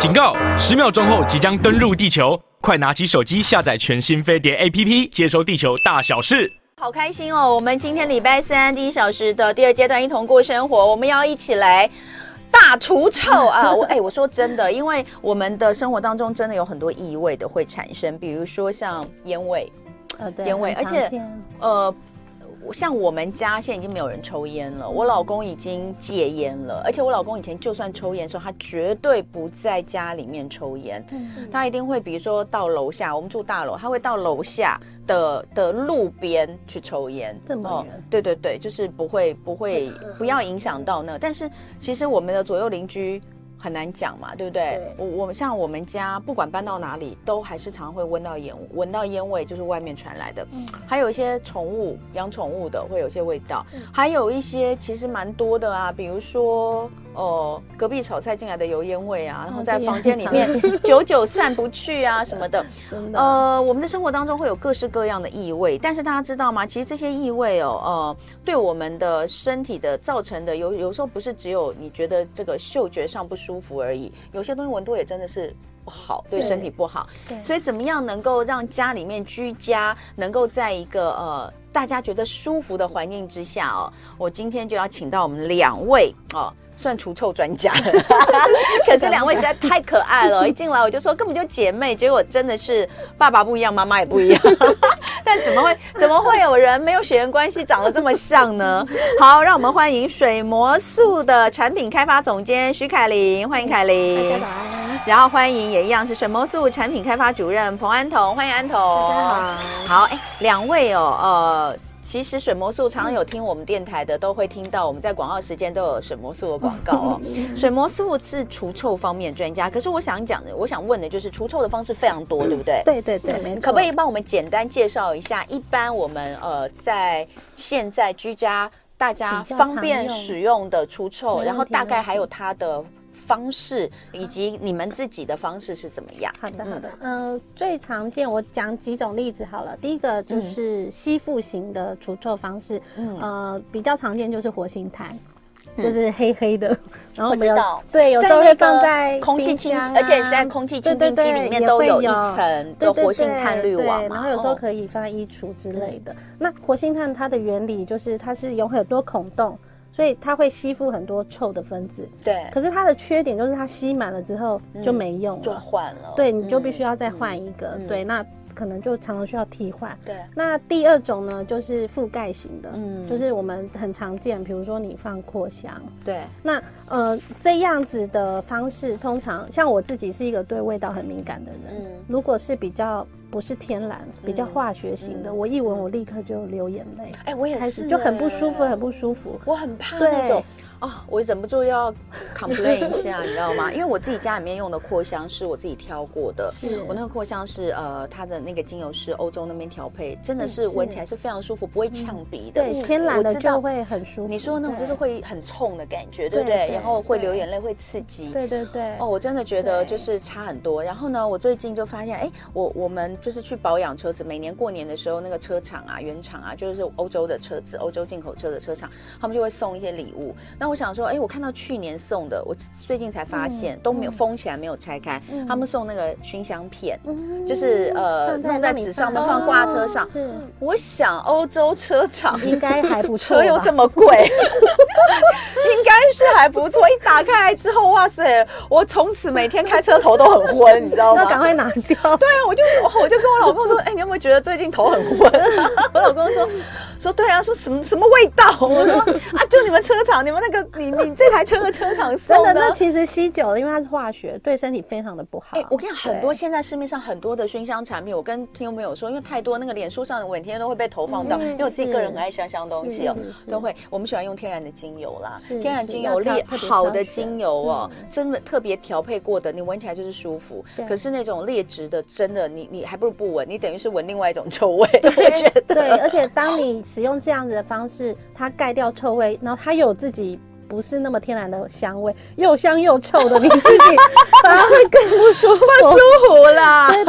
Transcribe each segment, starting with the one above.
警告！10秒钟后即将登陆地球，快拿起手机下载全新飞碟 APP， 接收地球大小事。 好开心哦！我们今天礼拜三第1小时的第2阶段一同过生活，我们要一起来大除臭啊！我说真的，因为我们的生活当中真的有很多异味的会产生，比如说像烟味，烟味，而且像我们家现在已经没有人抽烟了，我老公已经戒烟了，而且我老公以前就算抽烟的时候，他绝对不在家里面抽烟，他一定会比如说到楼下，我们住大楼，他会到楼下的路边去抽烟， 这么远？ 对对对，就是不要影响到那，但是其实我们的左右邻居很难讲嘛，对不对？我们像我们家不管搬到哪里，都还是常会闻到烟味，就是外面传来的。还有一些宠物养宠物的会有些味道，还有一些其实蛮多的啊，比如说隔壁炒菜进来的油烟味啊，然后在房间里面久散不去啊什么的。我们的生活当中会有各式各样的异味，但是大家知道吗？其实这些异味对我们的身体的造成的有时候不是只有你觉得这个嗅觉上不舒服而已，有些东西闻多也真的是不好，对身体不好。所以怎么样能够让家里面居家能够在一个大家觉得舒服的环境之下我今天就要请到我们2位算除臭专家可是2位实在太可爱了，一进来我就说根本就姐妹，结果真的是爸爸不一样，妈妈也不一样但怎么会有人没有血缘关系长得这么像呢？好，让我们欢迎水魔素的产品开发总监徐凯琳，欢迎凯琳。然后欢迎也一样是水魔素产品开发主任彭安彤，欢迎安彤。大家好。好，2位其实水魔素常常有听我们电台的都会听到，我们在广告时间都有水魔素的广告水魔素是除臭方面专家，可是我想问的就是除臭的方式非常多，对不对？ 对对对，没错。 可不可以帮我们简单介绍一下，一般我们在现在居家大家方便使用的除臭，然后大概还有它的方式以及你们自己的方式是怎么样？ 好的，最常见我讲几种例子好了。第一个就是吸附型的除臭方式，比较常见就是活性炭。就是黑黑的，然后我们有时候会放在空气清，而且是在空气清净机里面都有一层的活性炭滤网嘛， 然后有时候可以放在衣橱之类的。那活性炭它的原理就是它是有很多孔洞，所以它会吸附很多臭的分子。对，可是它的缺点就是它吸满了之后就没用了， 就换了。 对，你就必须要再换一个。对，那可能就常常需要替换。对，那第2种呢，就是覆盖型的，就是我们很常见，比如说你放扩香。对，那这样子的方式，通常像我自己是一个对味道很敏感的人，如果是比较不是天然，比较化学型的，我一闻我立刻就流眼泪。 我也是， 就很不舒服，很不舒服。 我很怕那种。我忍不住要 complain 一下，你知道吗？因为我自己家里面用的扩香是我自己挑过的，我那个扩香是它的那个精油是欧洲那边调配，真的是闻起来是非常舒服，不会呛鼻的。 对，天然的就会很舒服。 你说那种就是会很冲的感觉，对不对？然后会流眼泪，会刺激。对对对。我真的觉得就是差很多。然后呢，我最近就发现，我们就是去保养车子，每年过年的时候，那个车厂啊、原厂啊，就是欧洲的车子、欧洲进口车的车厂，他们就会送一些礼物。那我想说，我看到去年送的，我最近才发现都没有封起来，没有拆开。他们送那个熏香片，就是弄在纸上面放挂车上。我想欧洲车厂应该还不错， 车又这么贵，应该是还不错。一打开来之后，哇塞！我从此每天开车头都很昏，你知道吗？ 要赶快拿掉。 对啊，我就跟我老公说，你有没有觉得最近头很昏？我老公说对啊，说什么味道？我说就你们车厂，你们那个你这台车的车厂送的。 真的，那其实吸久了，因为它是化学，对身体非常的不好。 我跟你讲，很多现在市面上很多的熏香产品，我跟听众朋友说，因为太多那个脸书上的文天都会被投放到，因为我自己个人很爱香东西都会。我们喜欢用天然的精油啦，天然精油好的精油真的特别调配过的，你闻起来就是舒服。可是那种劣质的，真的你还不如不闻，你等于是闻另外一种臭味。我觉得对，而且当你使用这样子的方式，它盖掉臭味，然后它有自己不是那么天然的香味，又香又臭的，你自己反而会更不舒服。 不舒服啦。 对对对对，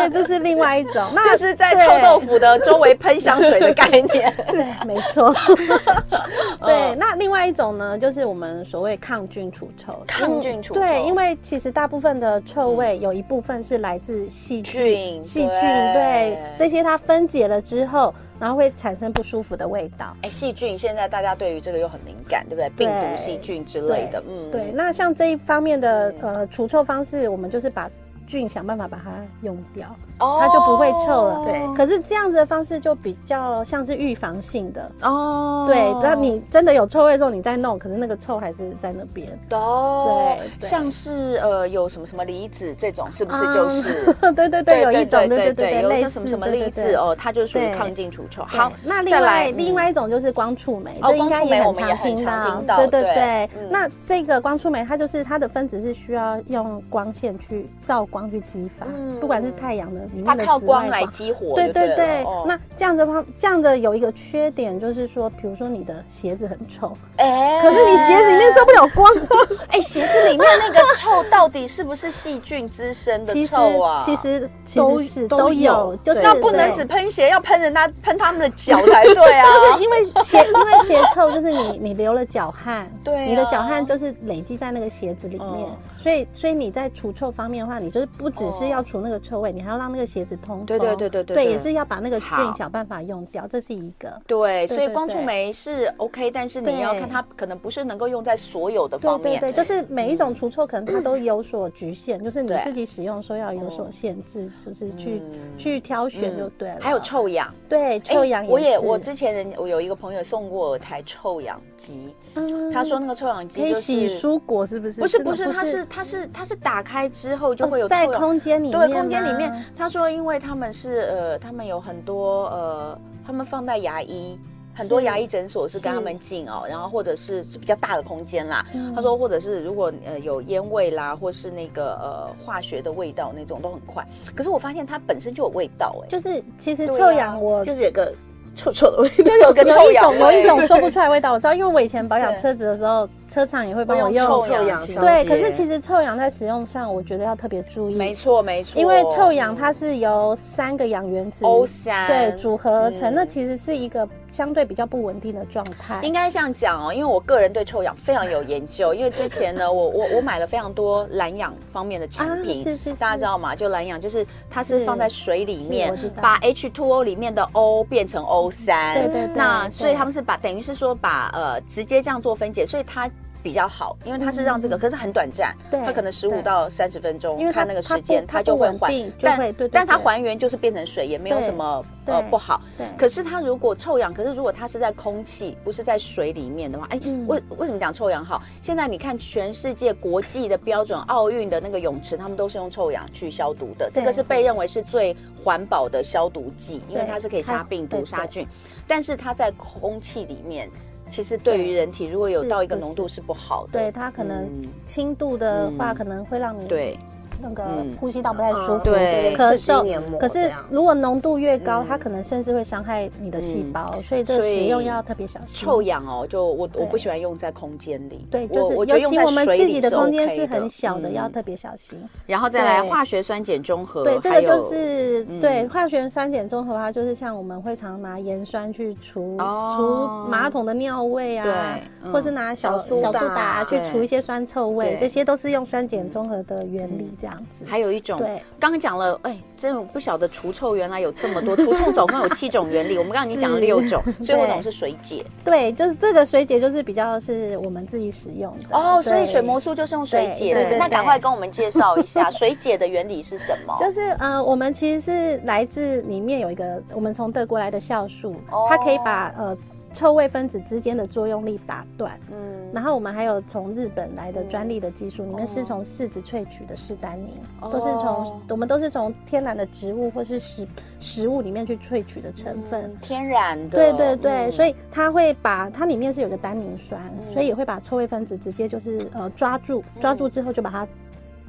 对，这是另外一种， 那就是在臭豆腐的周围喷香水的概念。 对，没错。对，那另外一种呢，就是我们所谓抗菌除臭。 抗菌除臭， 对，因为其实大部分的臭味有一部分是来自细菌，对，这些它分解了之后，然后会产生不舒服的味道。 细菌现在大家对于这个又很敏感，对不对？病毒、细菌之类的， 对。那像这一方面的除臭方式，我们就是把菌想办法把它用掉，它就不会臭了。对，可是这样子的方式就比较像是预防性的哦。对，那你真的有臭味的时候你再弄，可是那个臭还是在那边。 对，像是有什么离子这种，是不是就是？ 对，有一种对， 有些什么离子哦，它就属于抗菌除臭。好， 那另外一种就是光触媒，这应该也很常听到。对。那这个光触媒，它就是它的分子是需要用光线去照光去激发，不管是太阳的里面的它靠光来激活。 对。那这样的有一个缺点就是说，比如说你的鞋子很臭，可是你鞋子里面照不了光。 鞋子里面那个臭到底是不是细菌滋生的臭啊？ 其实都有，就是那不能只喷鞋，要喷他们的脚才对啊。 就是因为鞋臭，就是你流了脚汗，对，你的脚汗就是累积在那个鞋子里面，所以你在除臭方面的话，你就是不只是要除那个臭味，你还要让那个鞋子通风。对，也是要把那个菌想办法用掉，这是一个。 对，所以光触媒是 OK， 但是你要看它可能不是能够用在所有的方面。 对，就是每一种除臭可能它都有所局限，就是你自己使用的时候要有所限制，就是去挑选就对了。 还有臭氧， 对，臭氧也是。 我之前我有一个朋友送过我台臭氧机，他说那个臭氧机就是可以洗蔬果，是不是？ 不是，它是打开之后就会有臭氧在空间里面。 对，空间里面。他说，因为他们是他们有很多他们放在牙医。很多牙医诊所是跟他们进然后或者是比较大的空间啦。他说，或者是如果有烟味啦，或是那个化学的味道那种都很快。可是我发现它本身就有味道就是其实臭氧就是有个臭臭的味道， 就有个臭氧，有一种说不出来的味道。我知道，因为我以前保养车子的时候，车厂也会帮我用臭氧。 对，可是其实臭氧在使用上，我觉得要特别注意。 没错， 因为臭氧它是由3个氧原子 O3 对组合而成，那其实是一个相对比较不稳定的状态。 应该这样讲因为我个人对臭氧非常有研究，因为之前呢，我买了非常多蓝氧方面的产品， 是大家知道吗？就蓝氧就是它是放在水里面，把 H2O 里面的 O 变成O3， 对， 那所以他们是等于是说把直接这样做分解，所以它比较好，因为它是让这个，可是很短暂，它可能15到30分钟，因为看那个时间，它就会但它还原就是变成水，也没有什么不好。可是它如果臭氧，可是如果它是在空气，不是在水里面的话，为什么讲臭氧好？现在你看全世界国际的标准，奥运的那个泳池，他们都是用臭氧去消毒的，这个是被认为是最环保的消毒剂，因为它是可以杀病毒、杀菌，但是它在空气里面。其实对于人体，如果有到一个浓度是不好的。 对，它可能轻度的话，可能会让你那个呼吸道不太舒服， 对， 咳嗽。可是如果浓度越高，它可能甚至会伤害你的细胞，所以这个使用要特别小心。 臭氧就我不喜欢用在空间里， 对，就是尤其我们自己的空间是很小的，要特别小心。 然后再来化学酸碱中和， 对，这个就是对化学酸碱中和的话，就是像我们会常拿盐酸去除马桶的尿味啊，或是拿小苏打去除一些酸臭味，这些都是用酸碱中和的原理这样。 还有一种，刚刚讲了，真的不晓得除臭原来有这么多，除臭总共有7种原理，我们刚刚已经讲了6种，最后一种是水解。 对，就是这个水解就是比较是我们自己使用的所以水魔术就是用水解的。那赶快跟我们介绍一下水解的原理是什么？ 就是我们其实是来自里面有一个我们从德国来的酵素，它可以把臭味分子之间的作用力打断。然后我们还有从日本来的专利的技术，里面是从柿子萃取的士丹宁，我们都是从天然的植物或是食物里面去萃取的成分， 天然的。 对，所以它会把它里面是有个单宁酸，所以也会把臭味分子直接就是抓住之后就把它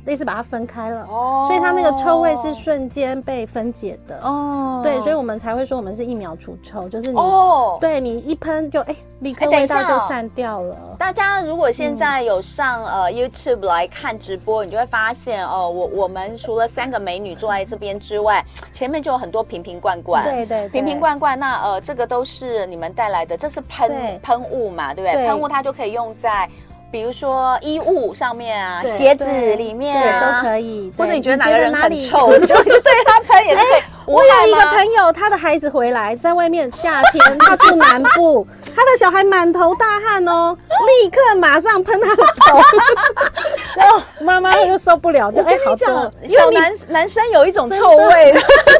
类似把它分开了，所以它那个臭味是瞬间被分解的。对，所以我们才会说我们是1秒除臭，就是你对你一喷就立刻味道就散掉了。 大家如果现在有上YouTube 来看直播，你就会发现我们除了3个美女坐在这边之外，前面就有很多瓶瓶罐罐。对，瓶瓶罐罐。那这个都是你们带来的，这是喷雾嘛，对不对？喷雾它就可以用在比如说衣物上面啊，鞋子里面啊都可以， 或者你觉得哪个人很臭，你就对他喷也是可以。 我有一个朋友，他的孩子回来，在外面夏天，他住南部，他的小孩满头大汗哦，立刻马上喷他的头，妈妈又受不了，就我跟你讲，小男生有一种臭味，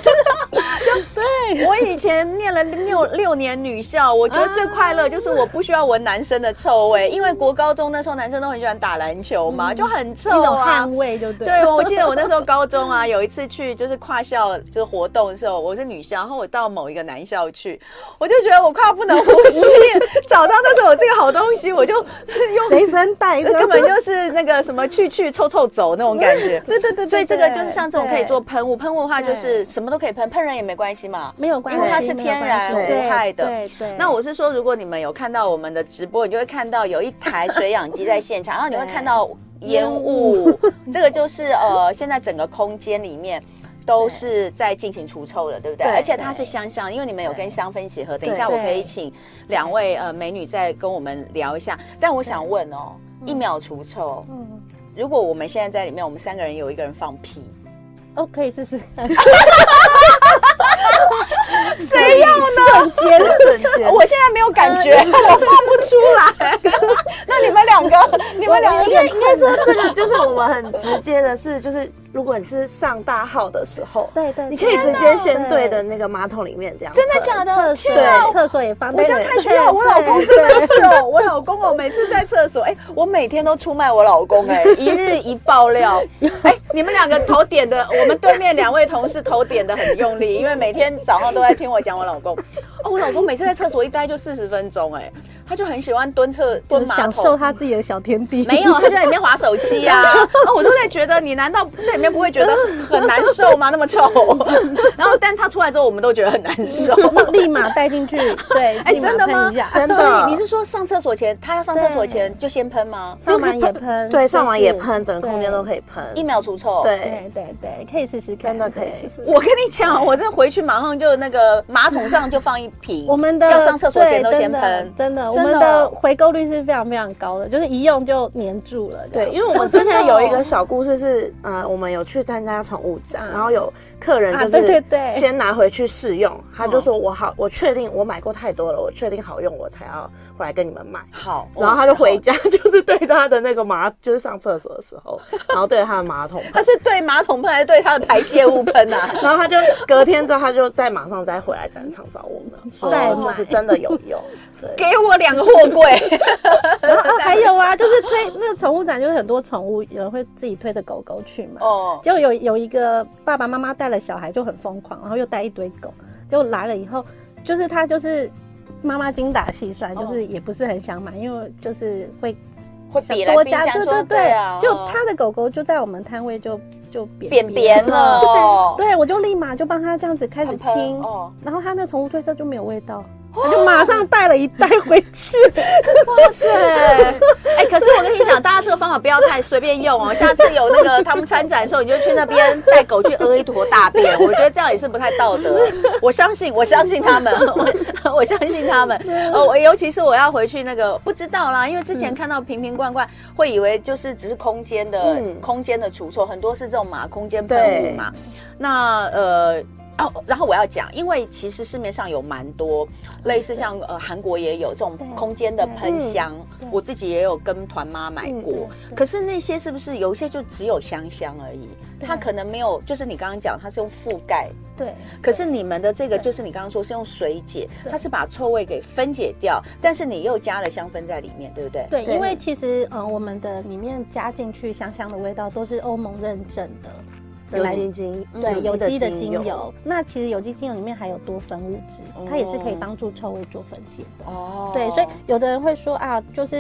对，我以前念了六年女校，我觉得最快乐就是我不需要闻男生的臭味，因为国高中那时候男生都很喜欢打篮球嘛，就很臭一种汗味，就对。 对，我记得我那时候高中啊，有一次去就是跨校就是活动的时候，我是女校，然后我到某一个男校去，我就觉得我快要不能呼吸，找到那时候我这个好东西，我就用随身带着， 根本就是那个什么去臭走那种感觉。对，所以这个就是像这种可以做喷雾，喷雾的话就是什么都可以喷，喷人也没关系嘛， 没有关系， 因为它是天然无害的。 对。 那我是说，如果你们有看到我们的直播，你就会看到有一台水氧机在现场，然后你会看到烟雾，这个就是现在整个空间里面都是在进行除臭的，对不对？而且它是香香，因为你们有跟香氛协和。等一下我可以请2位美女再跟我们聊一下。但我想问1秒除臭，如果我们现在在里面，我们3个人有一个人放屁， 可以试试看。 谁要呢？瞬间，我现在没有感觉，我放不出来。那你们两个应该说这个就是我们很直接的是，就是如果你是上大号的时候， 对， 你可以直接先对的那个马桶里面这样。 真的假的？ 对，厕所也放。 我现在太需要我老公，真的是我老公每次在厕所，我每天都出卖我老公，一日一爆料。你们2个头点的，我们对面2位同事头点的很用力，因为每天早上都在听我讲我老公。我老公每次在厕所一待就40分钟，他就很喜欢蹲马桶， 享受他自己的小天地。 没有，他就在里面滑手机啊。我都在觉得，你难道在里面不会觉得很难受吗？那么臭。然后，但他出来之后，我们都觉得很难受， 立马带进去。对， 真的吗？ 真的。 你是说上厕所前，他要上厕所前就先喷吗？ 上完也喷。 对，上完也喷，整个空间都可以喷 ，1秒除臭。 对， 可以试试看， 真的可以试试。 我跟你讲，我这回去马上就那个马桶上就放一瓶。 我们的要上厕所前都先喷， 真的，我们的回购率是非常非常高的，就是一用就黏住了。 对，因为我们之前有一个小故事是，我们有去参加宠物展，然后有客人就是先拿回去试用，他就说我确定我买过太多了，我确定好用，我才要回来跟你们买。 好， 然后他就回家，就是对他的那个就是上厕所的时候，然后对着他的马桶喷。 他是对马桶喷还是对他的排泄物喷啊？ 然后他就隔天之后，他就马上再回来展场找我们，说就是真的有用。 给我2个货柜。 然后还有啊，就是推那个宠物展，就是很多宠物有人会自己推着狗狗去嘛。结果有一个爸爸妈妈带了小孩就很疯狂，然后又带一堆狗，结果来了以后，就是他就是妈妈精打细算，就是也不是很想买，因为就是会比来比加，对啊， 就他的狗狗就在我们摊位就扁了。 对，我就立马就帮他这样子开始清，然后他那宠物推车就没有味道。我就马上带了一袋回去。 哇塞！可是我跟你讲，大家这个方法不要太随便用下次有那个他们参展的时候，你就去那边带狗去屙一坨大便，我觉得这样也是不太道德。我相信他们，我相信他们。尤其是我要回去那个不知道啦，因为之前看到瓶瓶罐罐，会以为就是只是空间的除臭，很多是这种空间喷雾嘛。那然后我要讲，因为其实市面上有蛮多类似像韩国也有这种空间的喷香，我自己也有跟团妈买过。可是那些是不是有一些就只有香香而已？它可能没有，就是你刚刚讲它是用覆盖。 对。 可是你们的这个就是你刚刚说是用水解，它是把臭味给分解掉，但是你又加了香氛在里面，对不对？ 对，因为其实我们的里面加进去香香的味道都是欧盟认证的。 有机精， 对，有机的精油。那其实有机精油里面还有多酚物质，它也是可以帮助臭味做分解的。对，所以有的人会说啊，就是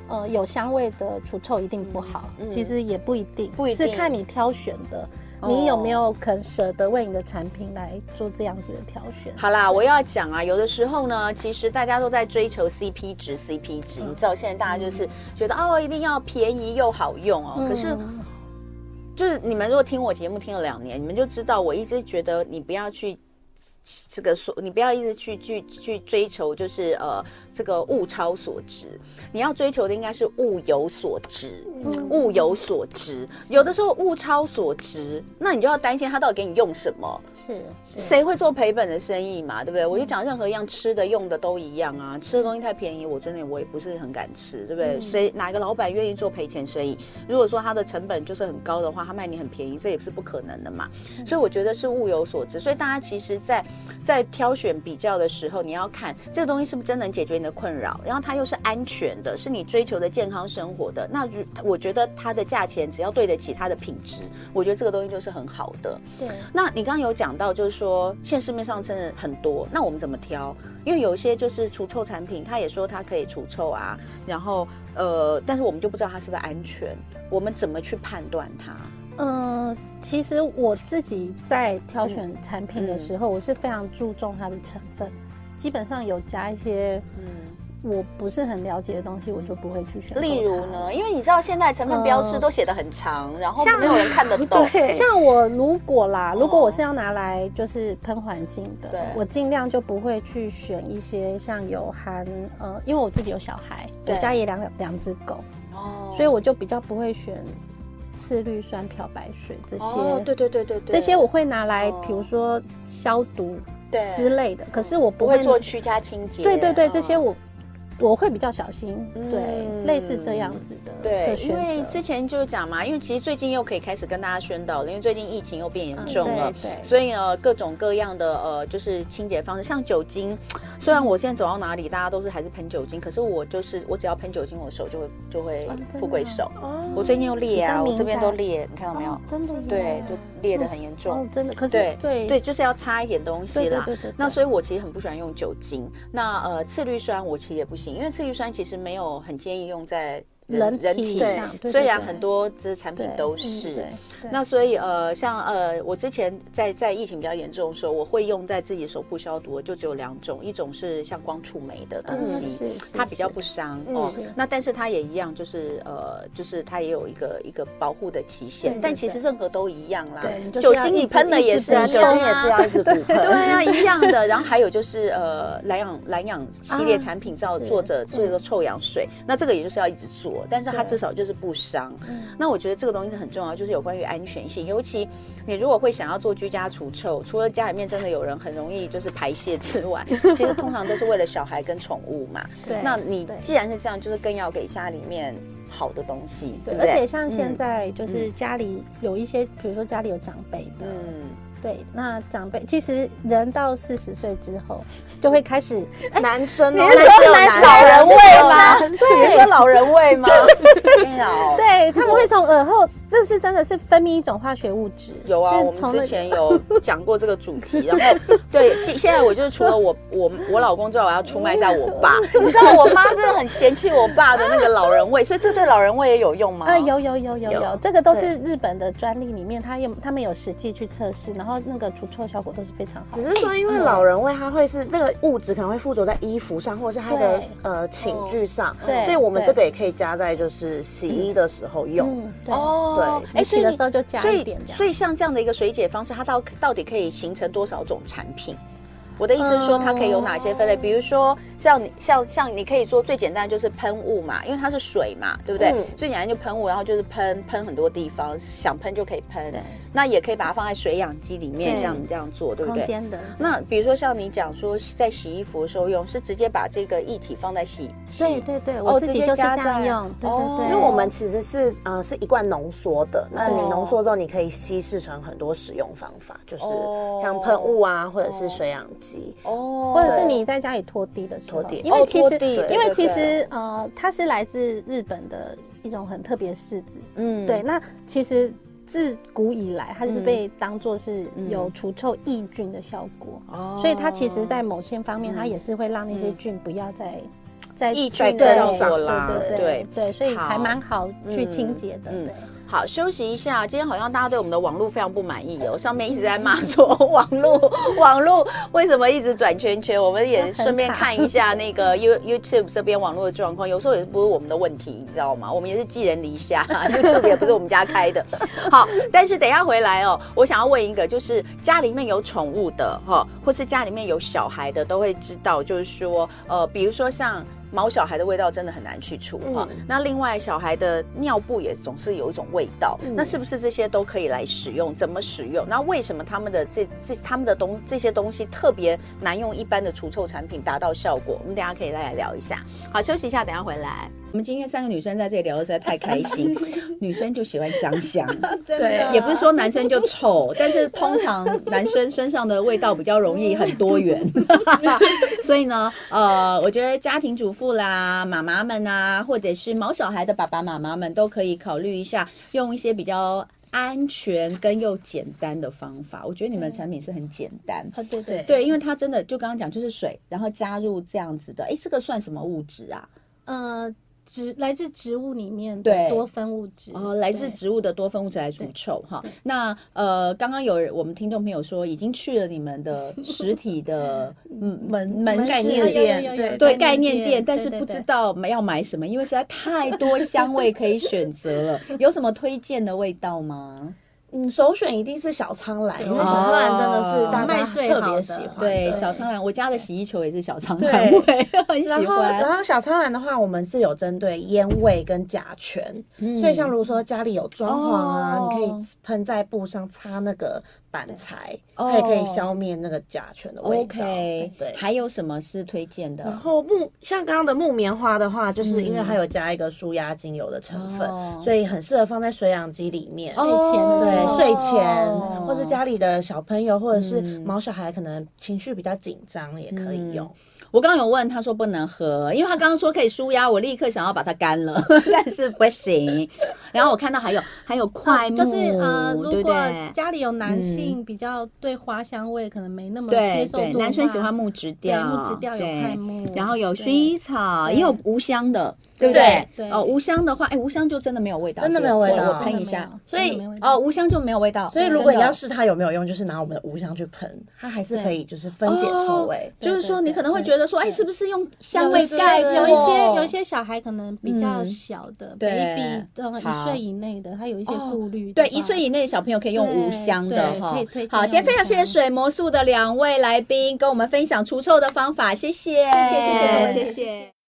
有香味的除臭一定不好，其实也不一定，是看你挑选的。你有没有肯舍得为你的产品来做这样子的挑选？ 好啦，我要讲啊，有的时候呢，其实大家都在追求 CP 值，你知道现在大家就是觉得一定要便宜又好用哦。可是，就是你们如果听我节目听了2年，你们就知道我一直觉得你不要去你不要一直去追求，就是这个物超所值，你要追求的应该是物有所值，物有所值。有的时候物超所值，那你就要担心他到底给你用什么。 是谁会做赔本的生意嘛？对不对？我就讲任何一样吃的用的都一样啊，吃的东西太便宜，我也不是很敢吃，对不对？哪个老板愿意做赔钱生意？如果说他的成本就是很高的话，他卖你很便宜，这也是不可能的嘛。所以我觉得是物有所值。所以大家其实在挑选比较的时候，你要看这个东西是不是真能解决你的困扰，然后它又是安全的，是你追求的健康生活的。那我觉得它的价钱只要对得起它的品质，我觉得这个东西就是很好的。 对。 那你刚刚有讲到，就是说现在市面上真的很多，那我们怎么挑？因为有一些就是除臭产品，它也说它可以除臭啊，然后但是我们就不知道它是不是安全，我们怎么去判断它？ 其实我自己在挑选产品的时候，我是非常注重它的成分，基本上有加一些我不是很了解的东西，我就不会去选。 例如呢，因为你知道现在成分标示都写得很长，然后没有人看得懂。 像我如果我是要拿来就是喷环境的，我尽量就不会去选一些像有含因为我自己有小孩，我家也两只狗，所以我就比较不会选次氯酸漂白水这些。 对， 这些我会拿来比如说消毒之类的，可是我不会做居家清洁。 对，这些我会比较小心，对，类似这样子的。 对，因为之前就是讲嘛，因为其实最近又可以开始跟大家宣导了，因为最近疫情又变严重了， 对， 所以各种各样的就是清洁方式，像酒精，虽然我现在走到哪里大家都是还是喷酒精，可是我只要喷酒精，我手就会富贵手。我最近又裂啊，我这边都裂，你看到没有？ 真的， 对，就裂得很严重。 真的，可是对，就是要擦一点东西啦。 对。 那所以我其实很不喜欢用酒精。那次氯酸我其实也不行。因为次氯酸其实没有很建议用在人体上，虽然很多这产品都是。那所以像我之前在疫情比较严重的时候，我会用在自己手部消毒，就只有2种，一种是像光触媒的东西，它比较不伤哦。那但是它也一样，就是它也有一个保护的期限，但其实任何都一样啦。酒精你喷的也是一样， 酒精也是要一直补喷。 对啊，一样的。然后还有就是蓝氧系列产品做的臭氧水，那这个也就是要一直做。但是它至少就是不伤。那我觉得这个东西是很重要，就是有关于安全性。尤其你如果会想要做居家除臭，除了家里面真的有人很容易就是排泄之外，其实通常都是为了小孩跟宠物嘛。 对。 那你既然是这样，就是更要给家里面好的东西。对， 而且像现在就是家里有一些，比如说家里有长辈的，对，那长辈其实人到40岁之后就会开始男生， 你是说老人味吗？你是说老人味吗？ 对，他们会从耳后，这是真的是分泌一种化学物质。 有啊，我们之前有讲过这个主题，然后对，现在我就是除了我老公之外，我要出卖一下我爸。你知道我妈真的很嫌弃我爸的那个老人味，所以这对老人味也有用吗？ 有，这个都是日本的专利里面，他们有实际去测试，然后那个除臭效果都是非常好。 只是说，因为老人味它会是这个物质可能会附着在衣服上，或者是它的寝具上，所以我们这个也可以加在就是洗衣的时候用。 对，洗的时候就加一点这样。 所以像这样的一个水解方式，它到底可以形成多少种产品？我的意思是说，它可以有哪些分类？比如说，像你可以做最简单的就是喷雾嘛，因为它是水嘛，对不对？最简单就喷雾，然后就是喷很多地方，想喷就可以喷。那也可以把它放在水氧机里面，像你这样做，对不对？ 空间的。 那比如说像你讲说，在洗衣服的时候用，是直接把这个液体放在洗。 对，我自己就是这样用。对， 因为我们其实是一罐浓缩的，那你浓缩之后，你可以稀释成很多使用方法，就是像喷雾啊，或者是水氧机， 或者是你在家里拖地的时候，因为其实它是来自日本的一种很特别的柿子，对，那其实自古以来它就是被当作是有除臭抑菌的效果，所以它其实在某些方面它也是会让那些菌不要再在抑菌的效果啦， 对，所以还蛮好去清洁的。对。 好，休息一下。今天好像大家对我们的网络非常不满意哦，上面一直在骂说网络为什么一直转圈圈？我们也顺便看一下那个 YouTube 这边网络的状况，有时候也不是我们的问题，你知道吗？我们也是寄人篱下，YouTube 也不是我们家开的。好，但是等一下回来哦，我想要问一个，就是家里面有宠物的或是家里面有小孩的，都会知道，就是说比如说像毛小孩的味道真的很难去除那另外小孩的尿布也总是有一种味道，那是不是这些都可以来使用？怎么使用？那为什么他们的这些东西特别难用一般的除臭产品达到效果？我们等一下可以再来聊一下。好，休息一下，等一下回来。我们今天3个女生在这里聊得实在太开心，女生就喜欢香香，对，也不是说男生就臭，但是通常男生身上的味道比较容易很多元，所以呢，我觉得家庭主妇啦、妈妈们啊，或者是毛小孩的爸爸妈妈们都可以考虑一下，用一些比较安全跟又简单的方法。我觉得你们的产品是很简单，对，因为它真的就刚刚讲就是水，然后加入这样子的，这个算什么物质啊？ 来自植物里面的多酚物质来自植物的多酚物质来除臭哈。那刚刚有我们听众朋友说已经去了你们的实体的门概念店，对概念店，但是不知道要买什么，因为实在太多香味可以选择了。有什么推荐的味道吗？ 首选一定是小苍兰，因为小苍兰真的是大家特别喜欢。 对，小苍兰，我家的洗衣球也是小苍兰味，很喜欢。 然后小苍兰的话，我们是有针对烟味跟甲醛，所以像如果说家里有装潢啊，你可以喷在布上擦那个板材，它也可以消灭那个甲醛的味道。 OK， 对。还有什么是推荐的？ 然后像刚刚的木棉花的话，就是因为它有加一个舒压精油的成分，所以很适合放在水养机里面。 睡前的时候。 睡前，或者家里的小朋友，或者是毛小孩，可能情绪比较紧张，也可以用。 我刚刚有问他说不能喝，因为他刚刚说可以舒压，我立刻想要把它干了，但是不行。然后我看到还有快木， 就是如果家里有男性比较对花香味可能没那么接受度， 对，男生喜欢木质调， 木质调有快木， 然后有薰衣草，也有无香的。对不对？无香的话，无香就真的没有味道， 真的没有味道。 我喷一下， 所以无香就没有味道。 所以如果你要试它有没有用，就是拿我们的无香去喷，它还是可以就是分解臭味。 就是说你可能会觉得说，是不是用香味盖？ 有一些小孩可能比较小的 baby 1岁以内的，他有一些顾虑。 对，1岁以内的小朋友可以用无香的哈。好，今天非常谢谢水魔素的2位来宾跟我们分享除臭的方法，谢谢。